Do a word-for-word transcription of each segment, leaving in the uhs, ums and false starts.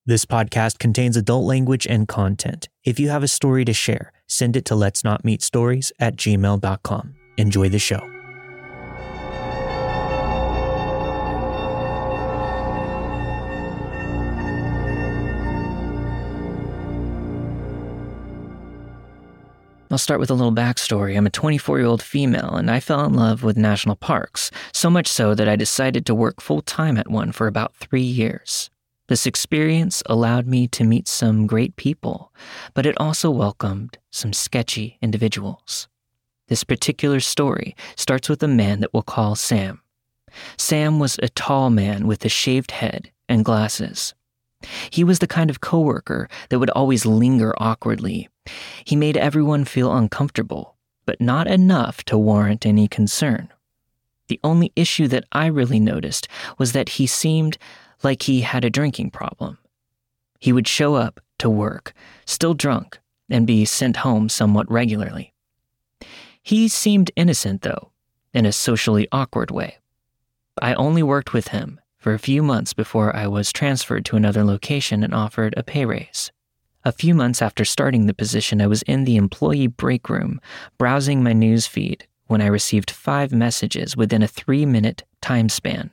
This podcast contains adult language and content. If you have a story to share, send it to let's not meet stories at gmail dot com. Enjoy the show. I'll start with a little backstory. I'm a twenty-four-year-old female, and I fell in love with national parks, so much so that I decided to work full-time at one for about three years. This experience allowed me to meet some great people, but it also welcomed some sketchy individuals. This particular story starts with a man that we'll call Sam. Sam was a tall man with a shaved head and glasses. He was the kind of coworker that would always linger awkwardly. He made everyone feel uncomfortable, but not enough to warrant any concern. The only issue that I really noticed was that he seemed like he had a drinking problem. He would show up to work, still drunk, and be sent home somewhat regularly. He seemed innocent, though, in a socially awkward way. I only worked with him for a few months before I was transferred to another location and offered a pay raise. A few months after starting the position, I was in the employee break room, browsing my news feed, when I received five messages within a three-minute time span.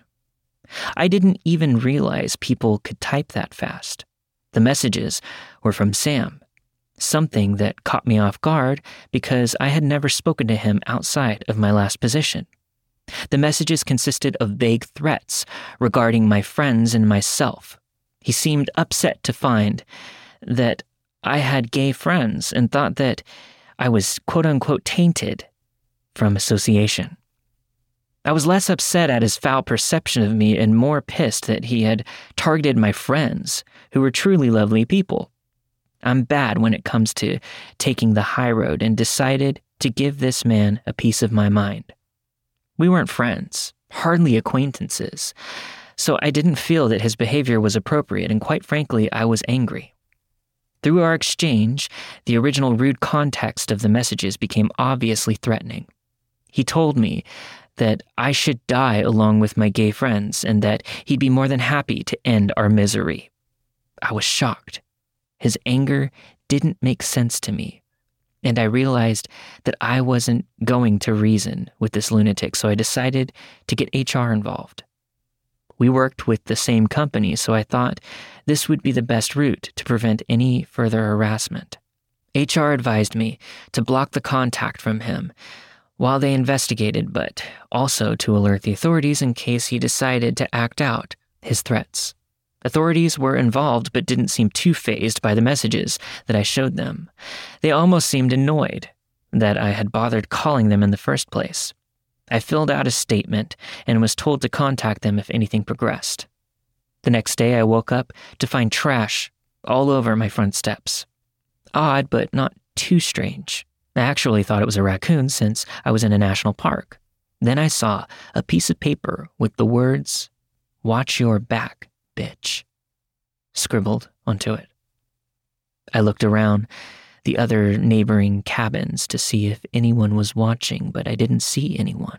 I didn't even realize people could type that fast. The messages were from Sam, something that caught me off guard because I had never spoken to him outside of my last position. The messages consisted of vague threats regarding my friends and myself. He seemed upset to find that I had gay friends and thought that I was quote-unquote tainted from association. I was less upset at his foul perception of me and more pissed that he had targeted my friends, who were truly lovely people. I'm bad when it comes to taking the high road and decided to give this man a piece of my mind. We weren't friends, hardly acquaintances, so I didn't feel that his behavior was appropriate, and quite frankly, I was angry. Through our exchange, the original rude context of the messages became obviously threatening. He told me that I should die along with my gay friends and that he'd be more than happy to end our misery. I was shocked. His anger didn't make sense to me, and I realized that I wasn't going to reason with this lunatic, so I decided to get H R involved. We worked with the same company, so I thought this would be the best route to prevent any further harassment. H R advised me to block the contact from him while they investigated, but also to alert the authorities in case he decided to act out his threats. Authorities were involved but didn't seem too fazed by the messages that I showed them. They almost seemed annoyed that I had bothered calling them in the first place. I filled out a statement and was told to contact them if anything progressed. The next day I woke up to find trash all over my front steps. Odd, but not too strange. I actually thought it was a raccoon since I was in a national park. Then I saw a piece of paper with the words, "Watch your back, bitch," scribbled onto it. I looked around the other neighboring cabins to see if anyone was watching, but I didn't see anyone.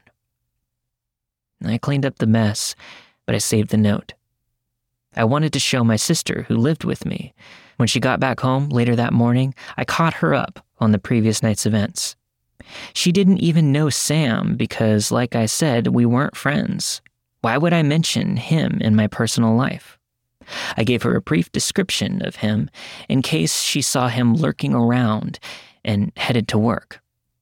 I cleaned up the mess, but I saved the note. I wanted to show my sister, who lived with me. When she got back home later that morning, I caught her up on the previous night's events. She didn't even know Sam because, like I said, we weren't friends. Why would I mention him in my personal life? I gave her a brief description of him in case she saw him lurking around and headed to work.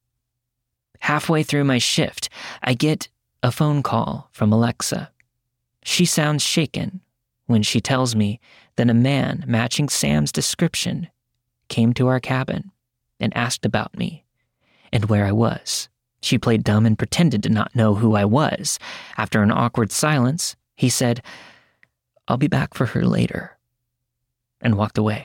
Halfway through my shift, I get a phone call from Alexa. She sounds shaken when she tells me that a man matching Sam's description came to our cabin and asked about me and where I was. She played dumb and pretended to not know who I was. After an awkward silence, he said, "I'll be back for her later," and walked away.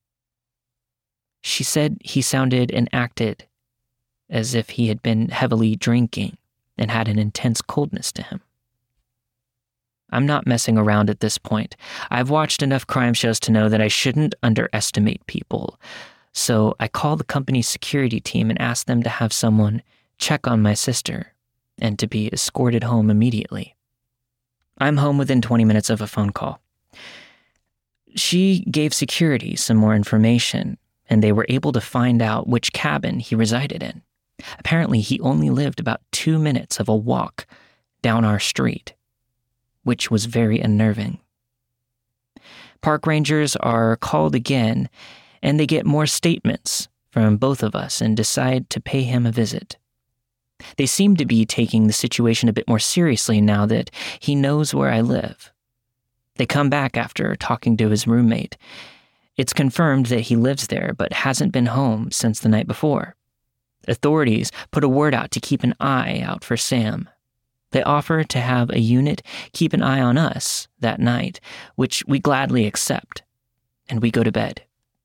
She said he sounded and acted as if he had been heavily drinking and had an intense coldness to him. I'm not messing around at this point. I've watched enough crime shows to know that I shouldn't underestimate people. So I called the company's security team and asked them to have someone check on my sister and to be escorted home immediately. I'm home within twenty minutes of a phone call. She gave security some more information, and they were able to find out which cabin he resided in. Apparently, he only lived about two minutes of a walk down our street, which was very unnerving. Park rangers are called again, and they get more statements from both of us and decide to pay him a visit. They seem to be taking the situation a bit more seriously now that he knows where I live. They come back after talking to his roommate. It's confirmed that he lives there but hasn't been home since the night before. Authorities put a word out to keep an eye out for Sam. They offer to have a unit keep an eye on us that night, which we gladly accept, and we go to bed.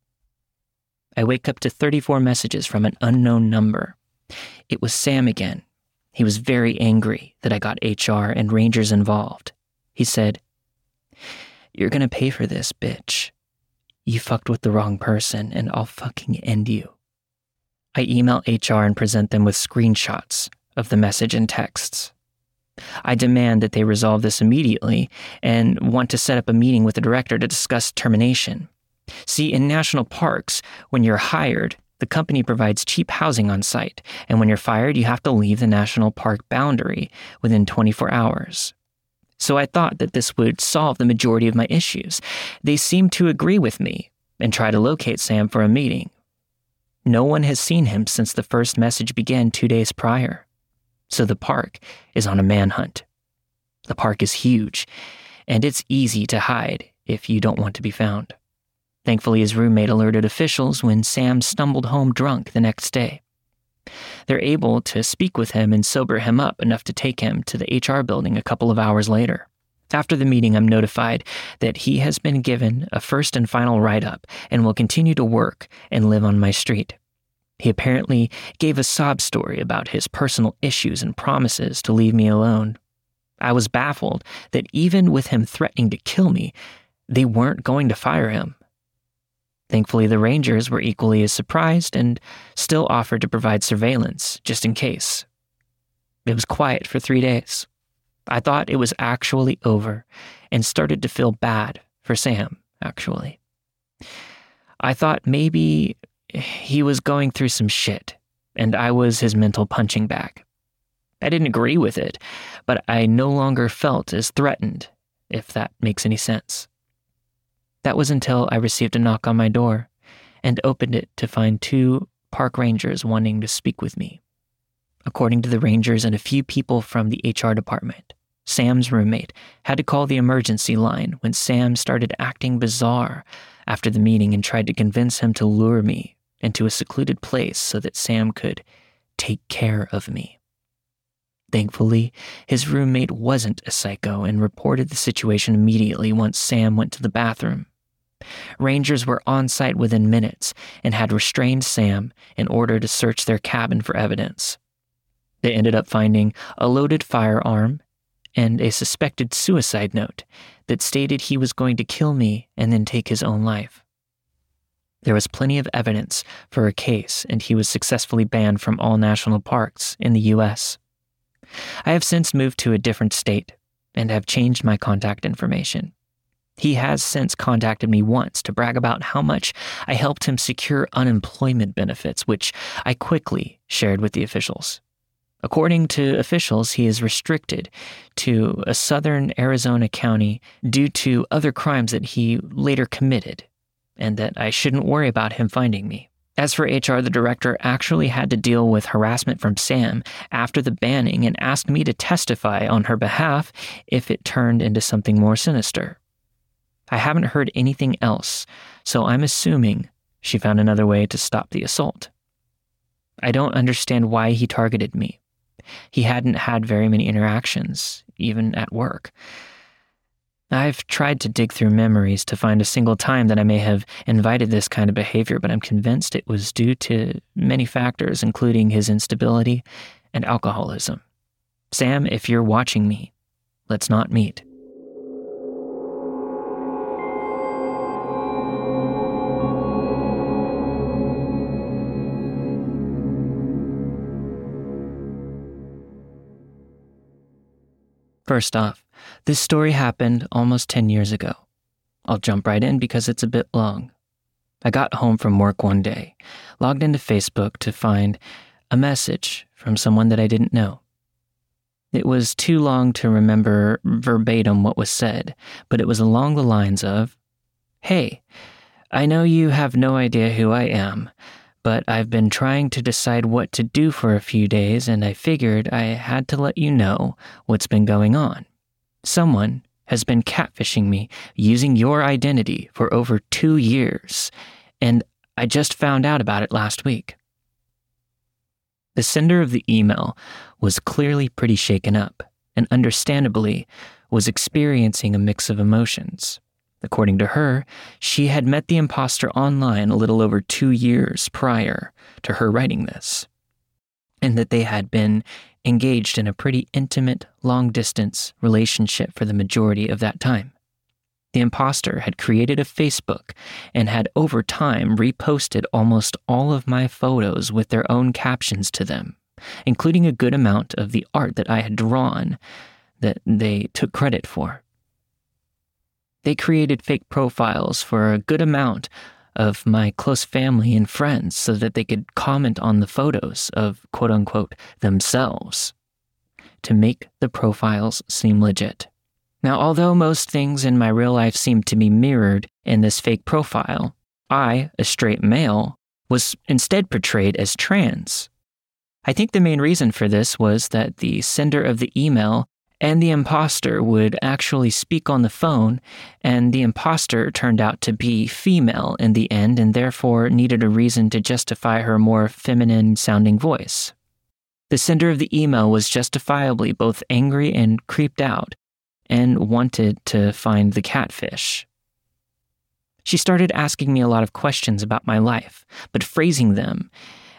I wake up to thirty-four messages from an unknown number. It was Sam again. He was very angry that I got H R and Rangers involved. He said, "You're gonna pay for this, bitch. You fucked with the wrong person, and I'll fucking end you." I email H R and present them with screenshots of the message and texts. I demand that they resolve this immediately and want to set up a meeting with the director to discuss termination. See, in national parks, when you're hired, the company provides cheap housing on site, and when you're fired, you have to leave the national park boundary within twenty-four hours. So I thought that this would solve the majority of my issues. They seem to agree with me and try to locate Sam for a meeting. No one has seen him since the first message began two days prior. So the park is on a manhunt. The park is huge, and it's easy to hide if you don't want to be found. Thankfully, his roommate alerted officials when Sam stumbled home drunk the next day. They're able to speak with him and sober him up enough to take him to the H R building a couple of hours later. After the meeting, I'm notified that he has been given a first and final write-up and will continue to work and live on my street. He apparently gave a sob story about his personal issues and promises to leave me alone. I was baffled that even with him threatening to kill me, they weren't going to fire him. Thankfully, the Rangers were equally as surprised and still offered to provide surveillance, just in case. It was quiet for three days. I thought it was actually over and started to feel bad for Sam, actually. I thought maybe he was going through some shit, and I was his mental punching bag. I didn't agree with it, but I no longer felt as threatened, if that makes any sense. That was until I received a knock on my door and opened it to find two park rangers wanting to speak with me. According to the rangers and a few people from the H R department, Sam's roommate had to call the emergency line when Sam started acting bizarre after the meeting and tried to convince him to lure me into a secluded place so that Sam could take care of me. Thankfully, his roommate wasn't a psycho and reported the situation immediately once Sam went to the bathroom. Rangers were on site within minutes and had restrained Sam in order to search their cabin for evidence. They ended up finding a loaded firearm and a suspected suicide note that stated he was going to kill me and then take his own life. There was plenty of evidence for a case, and he was successfully banned from all national parks in the U S. I have since moved to a different state and have changed my contact information. He has since contacted me once to brag about how much I helped him secure unemployment benefits, which I quickly shared with the officials. According to officials, he is restricted to a southern Arizona county due to other crimes that he later committed, and that I shouldn't worry about him finding me. As for H R, the director actually had to deal with harassment from Sam after the banning and asked me to testify on her behalf if it turned into something more sinister. I haven't heard anything else, so I'm assuming she found another way to stop the assault. I don't understand why he targeted me. He hadn't had very many interactions, even at work. I've tried to dig through memories to find a single time that I may have invited this kind of behavior, but I'm convinced it was due to many factors, including his instability and alcoholism. Sam, if you're watching me, let's not meet. First off, this story happened almost ten years ago. I'll jump right in because it's a bit long. I got home from work one day, logged into Facebook to find a message from someone that I didn't know. It was too long to remember verbatim what was said, but it was along the lines of, "Hey, I know you have no idea who I am, but I've been trying to decide what to do for a few days, and I figured I had to let you know what's been going on. Someone has been catfishing me using your identity for over two years, and I just found out about it last week." The sender of the email was clearly pretty shaken up, and understandably was experiencing a mix of emotions. According to her, she had met the imposter online a little over two years prior to her writing this, and that they had been engaged in a pretty intimate, long-distance relationship for the majority of that time. The imposter had created a Facebook and had over time reposted almost all of my photos with their own captions to them, including a good amount of the art that I had drawn that they took credit for. They created fake profiles for a good amount of my close family and friends so that they could comment on the photos of quote-unquote themselves to make the profiles seem legit. Now, although most things in my real life seemed to be mirrored in this fake profile, I, a straight male, was instead portrayed as trans. I think the main reason for this was that the sender of the email and the imposter would actually speak on the phone, and the imposter turned out to be female in the end and therefore needed a reason to justify her more feminine-sounding voice. The sender of the email was justifiably both angry and creeped out, and wanted to find the catfish. She started asking me a lot of questions about my life, but phrasing them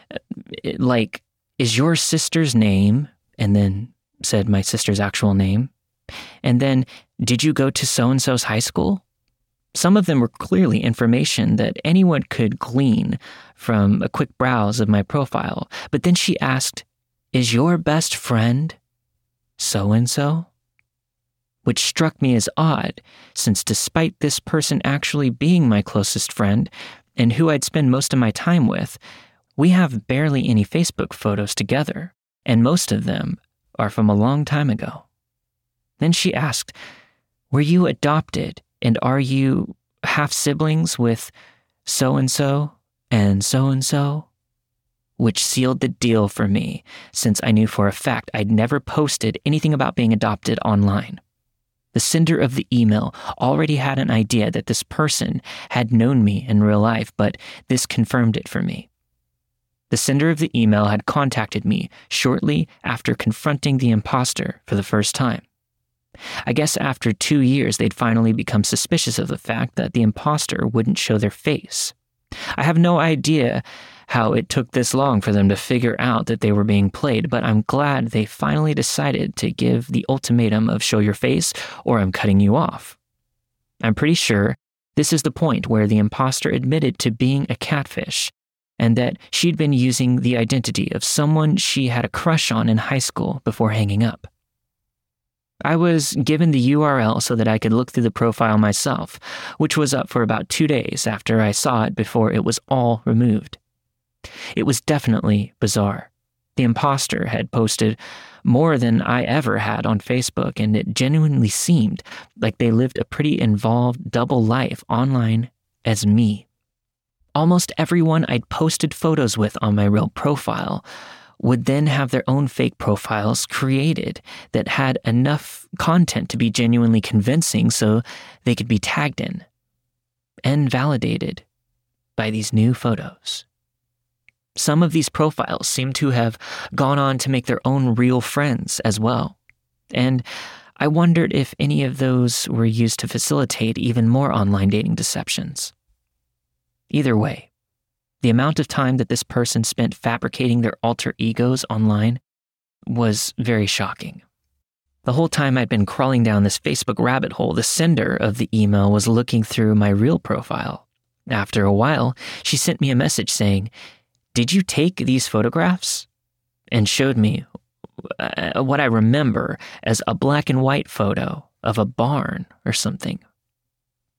like, "Is your sister's name?" and then said my sister's actual name. And then, "Did you go to so-and-so's high school?" Some of them were clearly information that anyone could glean from a quick browse of my profile. But then she asked, "Is your best friend so-and-so?" Which struck me as odd, since despite this person actually being my closest friend and who I'd spend most of my time with, we have barely any Facebook photos together, and most of them are from a long time ago. Then she asked, "Were you adopted, and are you half-siblings with so-and-so and so-and-so?" Which sealed the deal for me, since I knew for a fact I'd never posted anything about being adopted online. The sender of the email already had an idea that this person had known me in real life, but this confirmed it for me. The sender of the email had contacted me shortly after confronting the imposter for the first time. I guess after two years, they'd finally become suspicious of the fact that the imposter wouldn't show their face. I have no idea how it took this long for them to figure out that they were being played, but I'm glad they finally decided to give the ultimatum of show your face or I'm cutting you off. I'm pretty sure this is the point where the imposter admitted to being a catfish and that she'd been using the identity of someone she had a crush on in high school before hanging up. I was given the U R L so that I could look through the profile myself, which was up for about two days after I saw it before it was all removed. It was definitely bizarre. The imposter had posted more than I ever had on Facebook, and it genuinely seemed like they lived a pretty involved double life online as me. Almost everyone I'd posted photos with on my real profile would then have their own fake profiles created that had enough content to be genuinely convincing so they could be tagged in and validated by these new photos. Some of these profiles seem to have gone on to make their own real friends as well, and I wondered if any of those were used to facilitate even more online dating deceptions. Either way, the amount of time that this person spent fabricating their alter egos online was very shocking. The whole time I'd been crawling down this Facebook rabbit hole, the sender of the email was looking through my real profile. After a while, she sent me a message saying, "Did you take these photographs?" and showed me uh, what I remember as a black and white photo of a barn or something.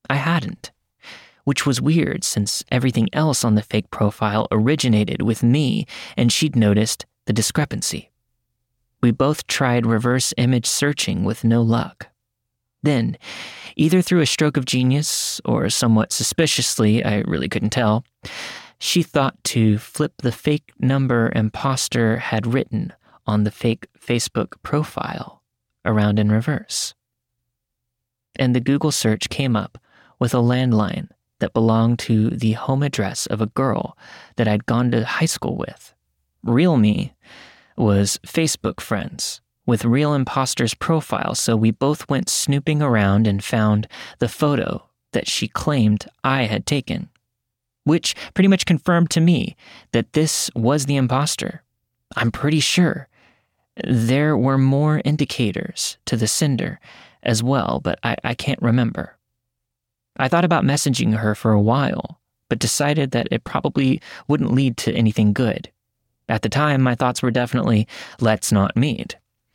I hadn't, which was weird since everything else on the fake profile originated with me and she'd noticed the discrepancy. We both tried reverse image searching with no luck. Then, either through a stroke of genius or somewhat suspiciously, I really couldn't tell, she thought to flip the fake number imposter had written on the fake Facebook profile around in reverse. And the Google search came up with a landline that belonged to the home address of a girl that I'd gone to high school with. Real me was Facebook friends with real imposter's profile, so we both went snooping around and found the photo that she claimed I had taken, which pretty much confirmed to me that this was the imposter. I'm pretty sure. There were more indicators to the sender as well, but I, I can't remember. I thought about messaging her for a while, but decided that it probably wouldn't lead to anything good. At the time, my thoughts were definitely, let's not meet.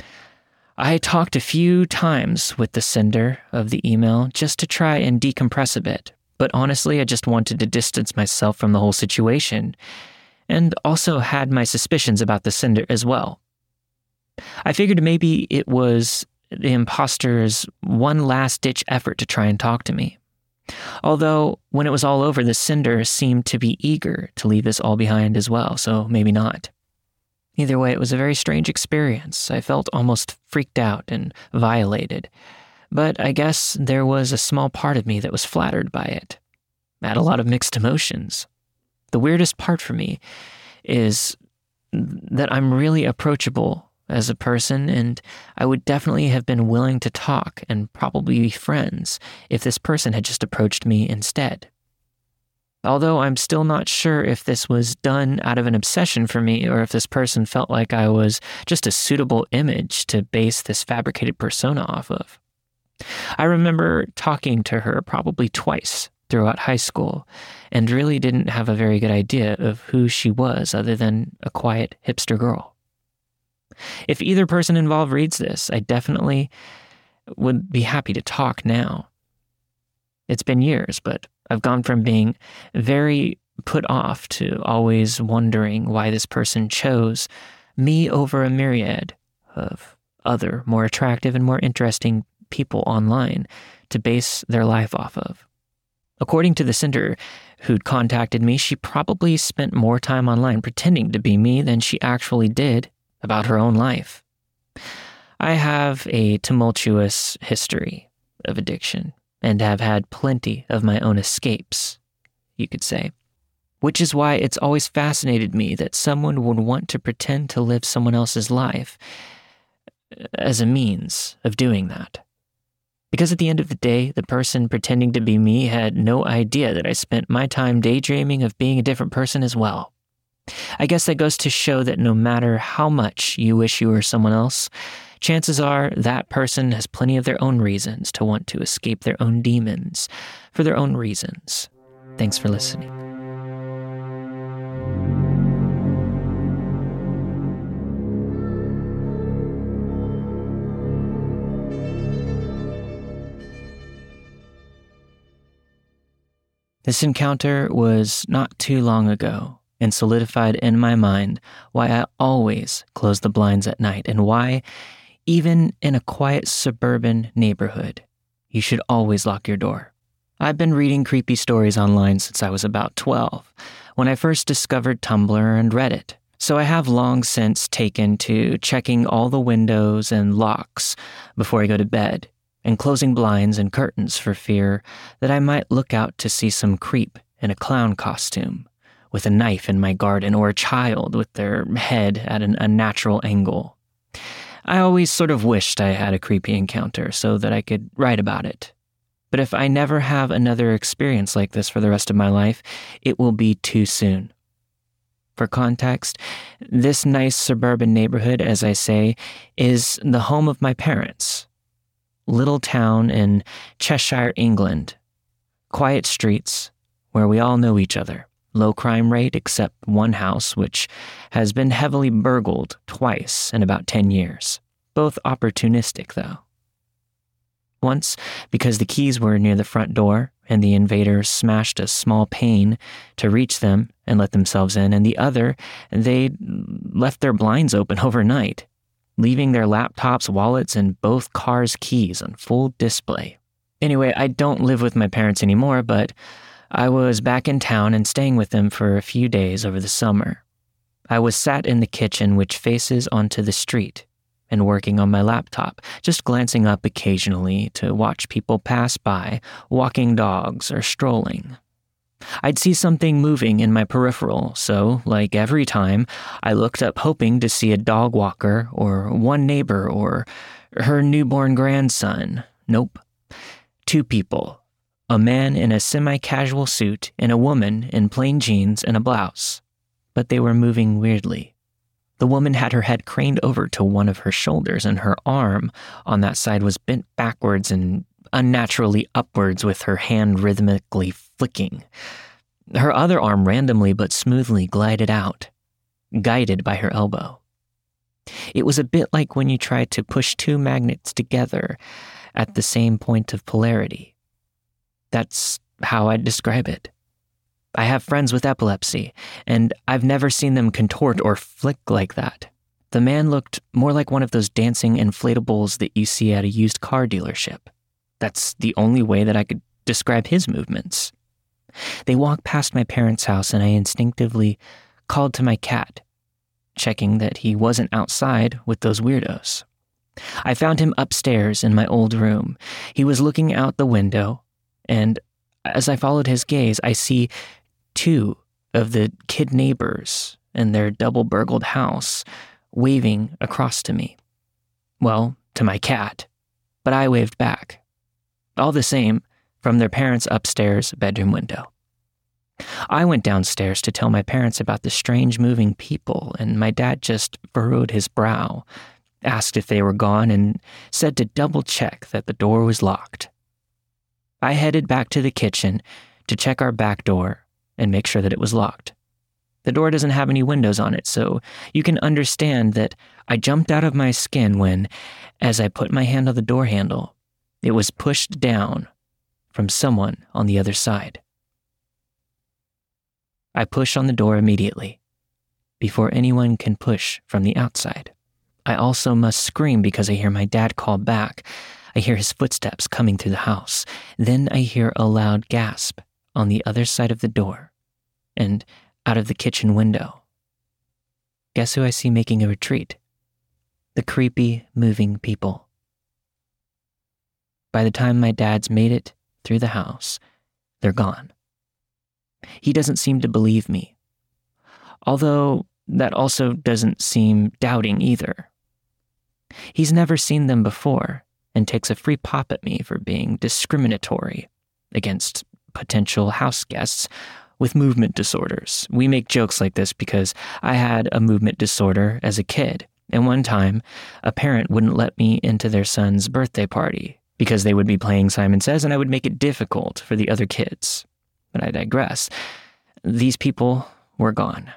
I talked a few times with the sender of the email just to try and decompress a bit, but honestly, I just wanted to distance myself from the whole situation, and also had my suspicions about the sender as well. I figured maybe it was the imposter's one last-ditch effort to try and talk to me. Although, when it was all over, the sender seemed to be eager to leave this all behind as well, so maybe not. Either way, it was a very strange experience. I felt almost freaked out and violated. But I guess there was a small part of me that was flattered by it. I had a lot of mixed emotions. The weirdest part for me is that I'm really approachable as a person, and I would definitely have been willing to talk and probably be friends if this person had just approached me instead. Although I'm still not sure if this was done out of an obsession for me or if this person felt like I was just a suitable image to base this fabricated persona off of. I remember talking to her probably twice throughout high school and really didn't have a very good idea of who she was other than a quiet hipster girl. If either person involved reads this, I definitely would be happy to talk now. It's been years, but I've gone from being very put off to always wondering why this person chose me over a myriad of other, more attractive and more interesting people online to base their life off of. According to the sender who'd contacted me, she probably spent more time online pretending to be me than she actually did about her own life. I have a tumultuous history of addiction and have had plenty of my own escapes, you could say, which is why it's always fascinated me that someone would want to pretend to live someone else's life as a means of doing that. Because at the end of the day, the person pretending to be me had no idea that I spent my time daydreaming of being a different person as well. I guess that goes to show that no matter how much you wish you were someone else, chances are that person has plenty of their own reasons to want to escape their own demons for their own reasons. Thanks for listening. This encounter was not too long ago and solidified in my mind why I always close the blinds at night and why, even in a quiet suburban neighborhood, you should always lock your door. I've been reading creepy stories online since I was about twelve, when I first discovered Tumblr and Reddit, so I have long since taken to checking all the windows and locks before I go to bed, and closing blinds and curtains for fear that I might look out to see some creep in a clown costume, with a knife in my garden, or a child with their head at an unnatural angle. I always sort of wished I had a creepy encounter so that I could write about it. But if I never have another experience like this for the rest of my life, it will be too soon. For context, this nice suburban neighborhood, as I say, is the home of my parents. Little town in Cheshire, England. Quiet streets where we all know each other. Low crime rate except one house, which has been heavily burgled twice in about ten years. Both opportunistic, though. Once, because the keys were near the front door, and the invaders smashed a small pane to reach them and let themselves in, and the other, they left their blinds open overnight, leaving their laptops, wallets, and both cars' keys on full display. Anyway, I don't live with my parents anymore, but I was back in town and staying with them for a few days over the summer. I was sat in the kitchen, which faces onto the street, and working on my laptop, just glancing up occasionally to watch people pass by, walking dogs or strolling. I'd see something moving in my peripheral, so, like every time, I looked up hoping to see a dog walker or one neighbor or her newborn grandson. Nope. Two people. A man in a semi-casual suit and a woman in plain jeans and a blouse. But they were moving weirdly. The woman had her head craned over to one of her shoulders, and her arm on that side was bent backwards and unnaturally upwards with her hand rhythmically flicking. Her other arm randomly but smoothly glided out, guided by her elbow. It was a bit like when you try to push two magnets together at the same point of polarity. That's how I'd describe it. I have friends with epilepsy, and I've never seen them contort or flick like that. The man looked more like one of those dancing inflatables that you see at a used car dealership. That's the only way that I could describe his movements. They walked past my parents' house, and I instinctively called to my cat, checking that he wasn't outside with those weirdos. I found him upstairs in my old room. He was looking out the window, and as I followed his gaze, I see two of the kid neighbors in their double-burgled house waving across to me. Well, to my cat, but I waved back. All the same, from their parents' upstairs bedroom window. I went downstairs to tell my parents about the strange moving people, and my dad just furrowed his brow, asked if they were gone, and said to double-check that the door was locked. I headed back to the kitchen to check our back door and make sure that it was locked. The door doesn't have any windows on it, so you can understand that I jumped out of my skin when, as I put my hand on the door handle, it was pushed down from someone on the other side. I push on the door immediately, before anyone can push from the outside. I also must scream because I hear my dad call back. I hear his footsteps coming through the house. Then I hear a loud gasp on the other side of the door and out of the kitchen window. Guess who I see making a retreat? The creepy, moving people. By the time my dad's made it through the house, they're gone. He doesn't seem to believe me, although that also doesn't seem doubting either. He's never seen them before and takes a free pop at me for being discriminatory against potential house guests with movement disorders. We make jokes like this because I had a movement disorder as a kid, and one time, a parent wouldn't let me into their son's birthday party because they would be playing Simon Says and I would make it difficult for the other kids. But I digress. These people were gone.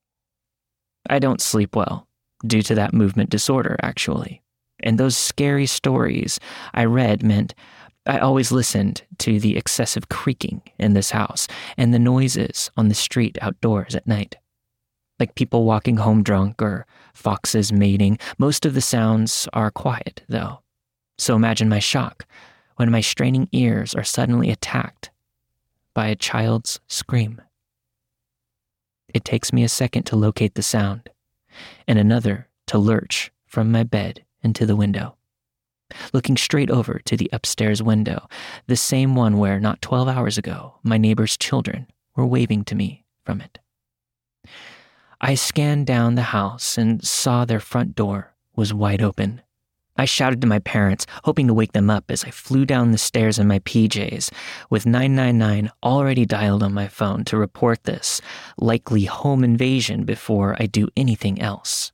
I don't sleep well due to that movement disorder, actually. And those scary stories I read meant I always listened to the excessive creaking in this house and the noises on the street outdoors at night. Like people walking home drunk or foxes mating. Most of the sounds are quiet, though. So imagine my shock when my straining ears are suddenly attacked by a child's scream. It takes me a second to locate the sound, and another to lurch from my bed into the window, looking straight over to the upstairs window, the same one where not twelve hours ago my neighbor's children were waving to me from it. I scanned down the house and saw their front door was wide open. I shouted to my parents, hoping to wake them up as I flew down the stairs in my P Js, with nine nine nine already dialed on my phone to report this likely home invasion before I do anything else.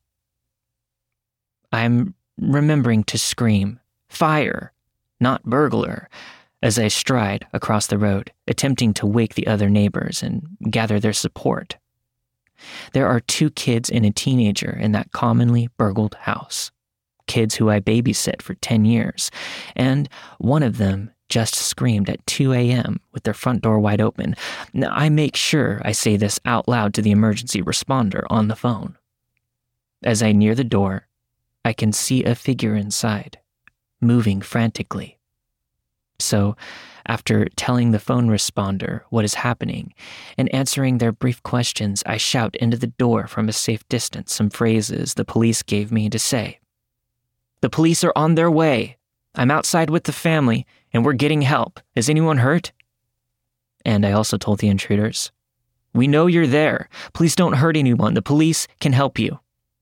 I'm remembering to scream, "Fire, not burglar," as I stride across the road, attempting to wake the other neighbors and gather their support. There are two kids and a teenager in that commonly burgled house. Kids who I babysit for ten years, and one of them just screamed at two a.m. with their front door wide open. Now, I make sure I say this out loud to the emergency responder on the phone. As I near the door, I can see a figure inside, moving frantically. So, after telling the phone responder what is happening and answering their brief questions, I shout into the door from a safe distance some phrases the police gave me to say. "The police are on their way. I'm outside with the family, and we're getting help. Is anyone hurt?" And I also told the intruders, "We know you're there. Please don't hurt anyone. The police can help you."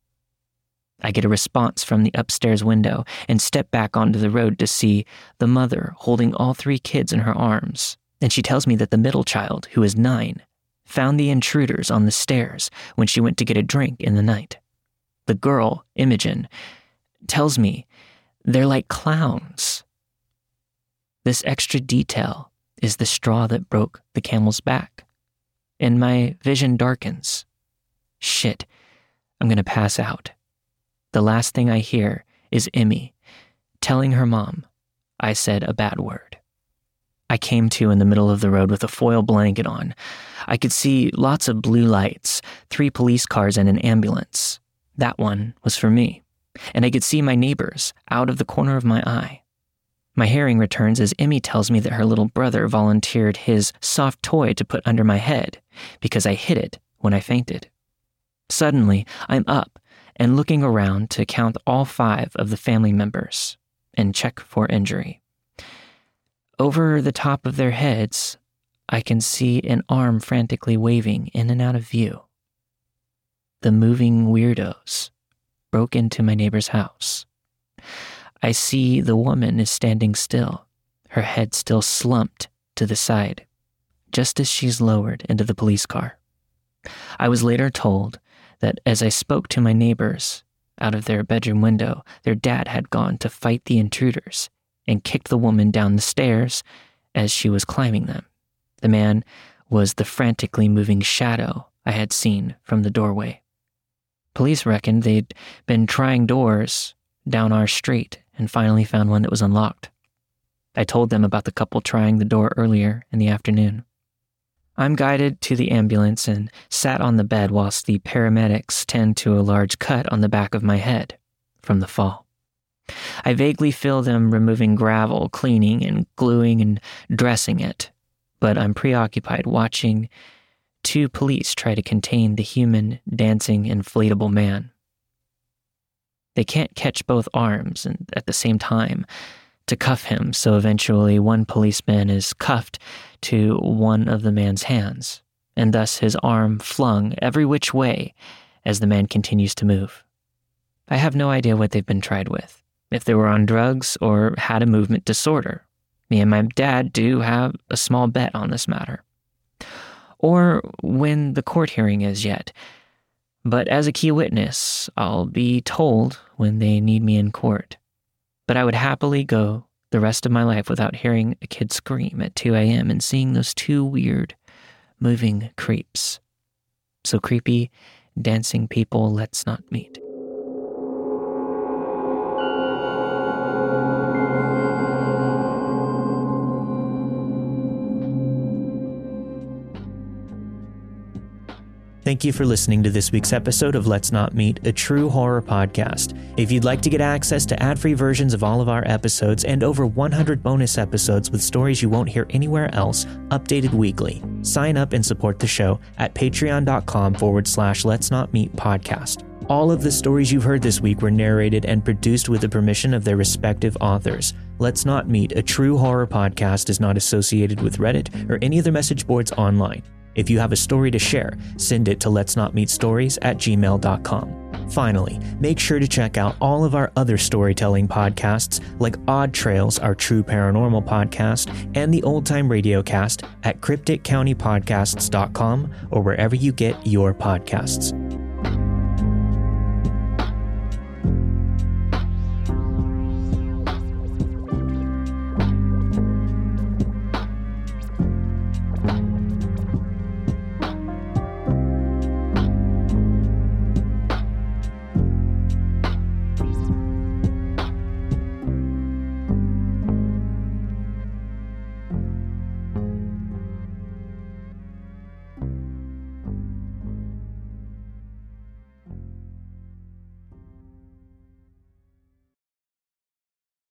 I get a response from the upstairs window and step back onto the road to see the mother holding all three kids in her arms. And she tells me that the middle child, who is nine, found the intruders on the stairs when she went to get a drink in the night. The girl, Imogen, tells me they're like clowns. This extra detail is the straw that broke the camel's back. And my vision darkens. Shit, I'm gonna pass out. The last thing I hear is Emmy telling her mom I said a bad word. I came to in the middle of the road with a foil blanket on. I could see lots of blue lights, three police cars and an ambulance. That one was for me. And I could see my neighbors out of the corner of my eye. My hearing returns as Emmy tells me that her little brother volunteered his soft toy to put under my head because I hit it when I fainted. Suddenly, I'm up and looking around to count all five of the family members and check for injury. Over the top of their heads, I can see an arm frantically waving in and out of view. The moving weirdos broke into my neighbor's house. I see the woman is standing still, her head still slumped to the side, just as she's lowered into the police car. I was later told that as I spoke to my neighbors out of their bedroom window, their dad had gone to fight the intruders and kicked the woman down the stairs as she was climbing them. The man was the frantically moving shadow I had seen from the doorway. Police reckoned they'd been trying doors down our street and finally found one that was unlocked. I told them about the couple trying the door earlier in the afternoon. I'm guided to the ambulance and sat on the bed whilst the paramedics tend to a large cut on the back of my head from the fall. I vaguely feel them removing gravel, cleaning and gluing and dressing it, but I'm preoccupied watching two police try to contain the human, dancing, inflatable man. They can't catch both arms and at the same time to cuff him, so eventually one policeman is cuffed to one of the man's hands, and thus his arm flung every which way as the man continues to move. I have no idea what they've been tried with, if they were on drugs or had a movement disorder. Me and my dad do have a small bet on this matter. Or when the court hearing is yet. But as a key witness, I'll be told when they need me in court. But I would happily go the rest of my life without hearing a kid scream at two a.m. and seeing those two weird, moving creeps. So creepy, dancing people, let's not meet. Thank you for listening to this week's episode of Let's Not Meet, a true horror podcast. If you'd like to get access to ad-free versions of all of our episodes and over one hundred bonus episodes with stories you won't hear anywhere else, updated weekly, sign up and support the show at patreon.com forward slash Let's Not Meet podcast. All of the stories you've heard this week were narrated and produced with the permission of their respective authors. Let's Not Meet, a true horror podcast is not associated with Reddit or any other message boards online. If you have a story to share, send it to lets not meet stories at gmail dot com. Finally, make sure to check out all of our other storytelling podcasts like Odd Trails, our true paranormal podcast, and the Old Time Radio Cast at cryptic county podcasts dot com or wherever you get your podcasts.